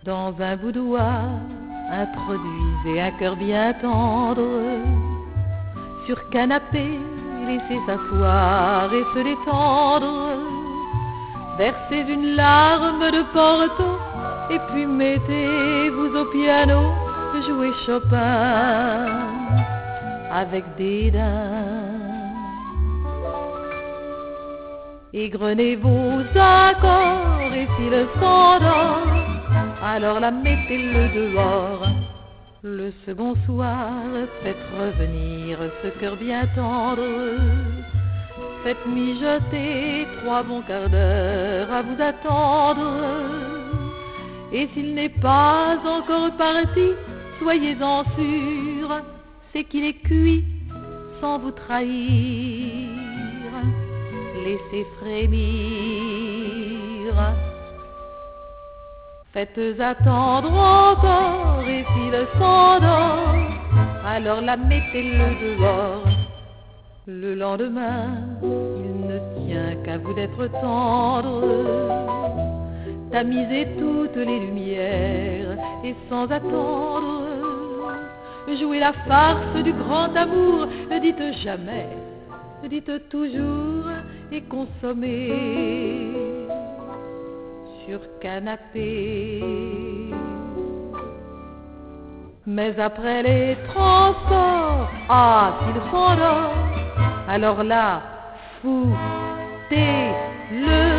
Dans un boudoir, introduisez un cœur bien tendre. Sur canapé, laissez s'asseoir et se détendre. Versez une larme de Porto et puis mettez-vous au piano, jouez Chopin avec dédain. Égrenez vos accords et s'il s'endort, alors la mettez-le dehors. Le second soir, faites revenir ce cœur bien tendre. Faites mijoter 3 bons quarts d'heure à vous attendre. Et s'il n'est pas encore parti, soyez-en sûr, c'est qu'il est cuit sans vous trahir. Laissez frémir. Faites attendre encore et s'il s'endort, alors la mettez-le dehors. Le lendemain, il ne tient qu'à vous d'être tendre. Tamisez toutes les lumières et sans attendre, jouez la farce du grand amour. Ne dites jamais, dites toujours et consommez sur canapé. Mais après les transports, s'il s'endort, alors là, foutez-le